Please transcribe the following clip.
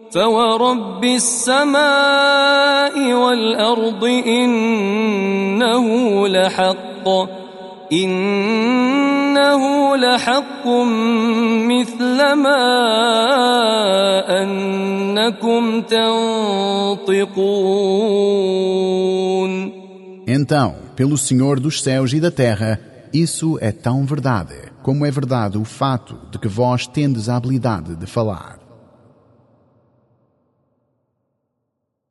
فورب السماء والأرض إنه لحق مثل ما أنكم تنطقون. Então, pelo Senhor dos céus e da terra, isso é tão verdade, como é verdade o fato de que vós tendes a habilidade de falar.